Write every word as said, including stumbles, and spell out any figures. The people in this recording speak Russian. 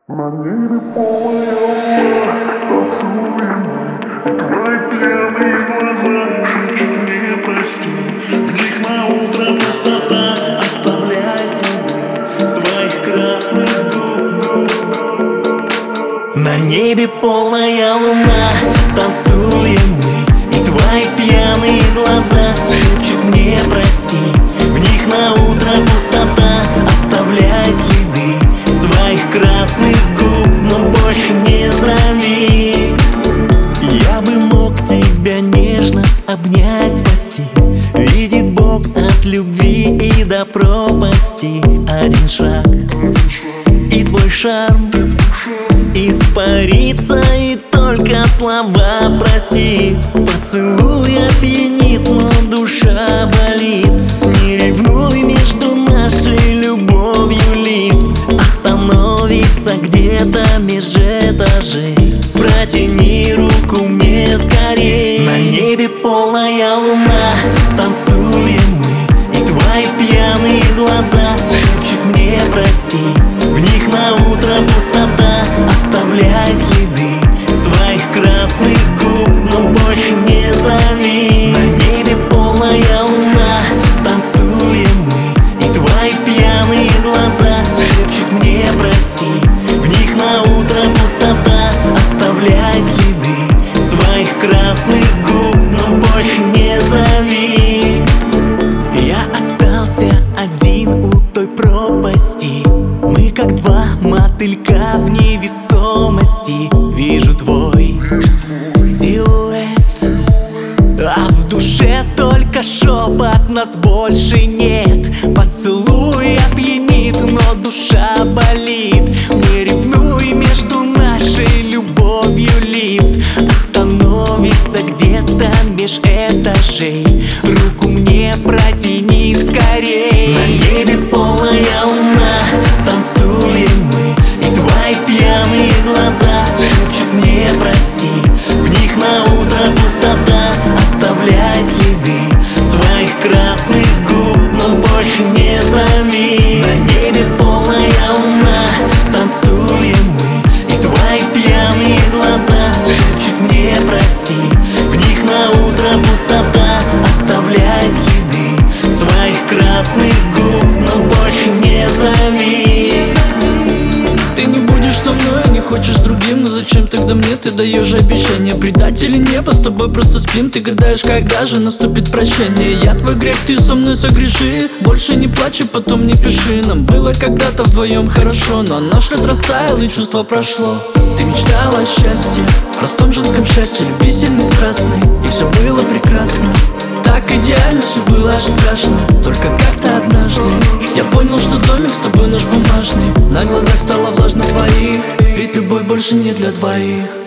На небе полная луна, танцуем мы, и твои пьяные глаза шепчут мне прости. В них на утро пустота, оставляя следы своих красных губ. На небе полная луна, танцуем мы, и твои пьяные глаза шепчут мне прости. В них на утро пустота, оставляя следы своих красных губ, но больше не зови. Я бы мог тебя нежно обнять, спасти. Видит Бог от любви и до пропасти. Один шаг, и твой шарм испарится, и только слова прости. Поцелуй опьянит, но душа болит. Не ревнуй, между нашей любовью лифт остановится где-то меж этажей. Протяни руку мне скорей. На небе полная луна, танцуем мы, и твои пьяные глаза шепчут мне прости. В них на утро пустота, оставляя следы своих красных губ, но больше не зови. На небе полная луна, танцуем мы, и твои пьяные глаза шепчут мне прости. В них на утро пустота, оставляя следы своих красных губ, но больше не зови. Я остался один у той пропасти. Мы как два мотылька в невесомости. Вижу твой силуэт, а в душе только шепот, нас больше нет. Поцелуй опьянит, но душа болит. Не ревнуй, между нашей любовью лифт остановится где-то меж этажей. Руку мне протяни скорей. На небе полная луна, танцуем мы, и твои пьяные глаза шепчут мне прости. В них на утро пустота, оставляя следы своих красных губ, но больше не зови. На небе полная луна, танцуем мы, и твои пьяные глаза шепчут мне прости. В них на утро пустота, оставляя следы своих красных губ, но больше не зови. Ты не будешь со мной, не хочешь с другим, но зачем тогда мне ты даешь обещание? Предать или небо, с тобой просто спим. Ты гадаешь, когда же наступит прощение. Я твой грех, ты со мной согреши. Больше не плачь и потом не пиши. Нам было когда-то вдвоем хорошо, но наш лед растаял и чувство прошло. Ты мечтала о счастье, простом женском счастье, любви сильной, страстной, и все было прекрасно. Так идеально, все было аж страшно. Только как-то однажды я понял, что домик с тобой наш бумажный. На глазах стало влажно твоих, ведь любовь больше не для двоих.